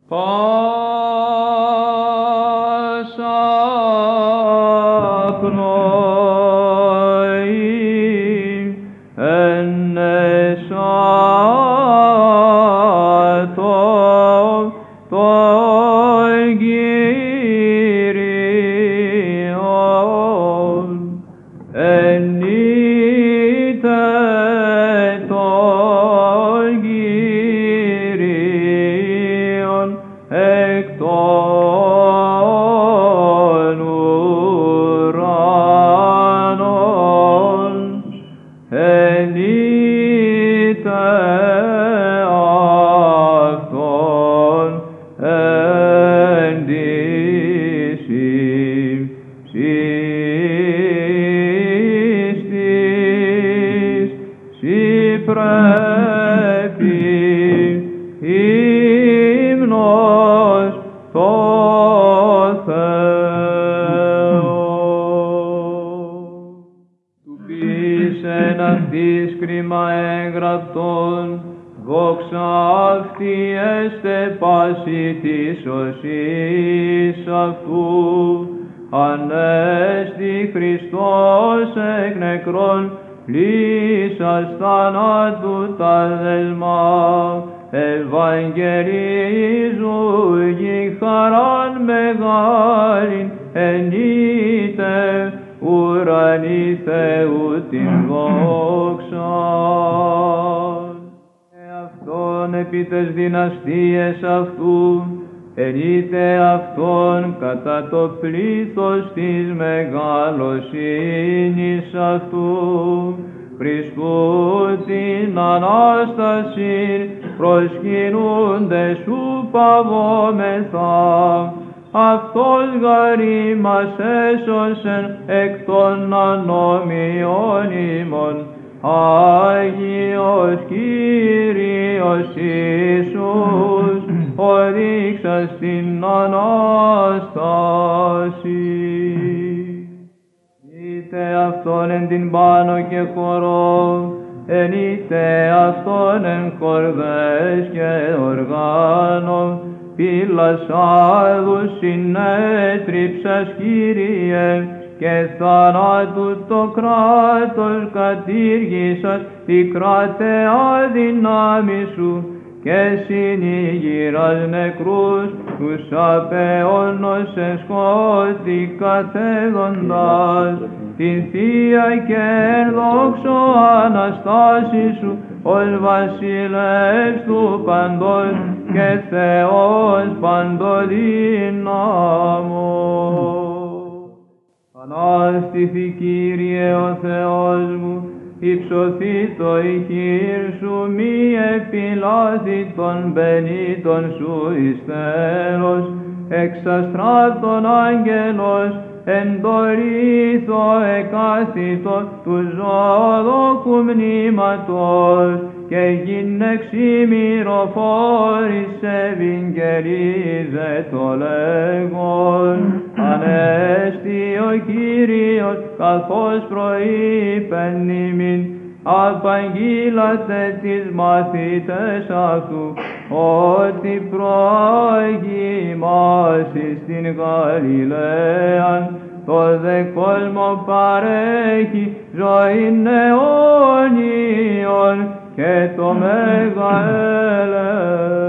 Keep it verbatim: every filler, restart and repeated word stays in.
πάσα πνοή εν εσάτω των Κύριων ενείτε των Κύριων εκ των ουρανών ενείτε αυτόν εν της ύστης σοι πρέπει ύμνος το Θεό. Του πεις εν αυτής κρίμα έγγραφτον, δόξα αυτή έστε πάση της οσής αυτού, ανέστη Χριστός εκ νεκρών, λύσας θανάτου τα δεσμά, ευαγγελίζου γη χαράν μεγάλην, ενείτε ουρανή Θεού την δόξαν. Αυτόν επί τες δυναστείες αυτού, ενείτε αυτόν κατά το πλήθος της μεγαλοσύνης αυτού, πρισκού την Ανάσταση προσκυνούνται σου παβόμεθα. Αυτός γαρ ημάς έσωσεν εκ των ανομιών ημών, Άγιος Κύριος Ιησούς, οδείξας την Ανάσταση. Είτε αυτόν εν την πάνω και χορό, εν είτε αυτόν εν χορδές και οργάνων, πύλας άδους συνέτριψας Κύριε, και θανάτου το κράτος κατήργησας, τη κρατεά δύναμη σου, και συνηγυράς νεκρούς, τους απεώνος εν σκότη καθέδοντας, την Θεία και εν δόξω Αναστάση σου, ως βασιλεύς του παντός και Θεός παντοδύναμος. Ανάστηθη Κύριε ο Θεός μου, υψωθεί το η χείρ σου, μη επιλάθη των πενήτων σου εις τέλος, εξαστράτων άγγελος, εν το ρήθο εκάθητο του ζωοδόκου μνήματος, και γυναιξιμυροφόρης ευηγγελίζε το λέγον. Ανέστη ο Κύριος καθώς προείπεν ημίν, απαγγείλατε τις μαθητές αυτού, ότι προάγει ημάς εις την Γαλιλαίαν, το δε κόσμο παρέχει ζωήν αιώνιον και το μέγα έλεος.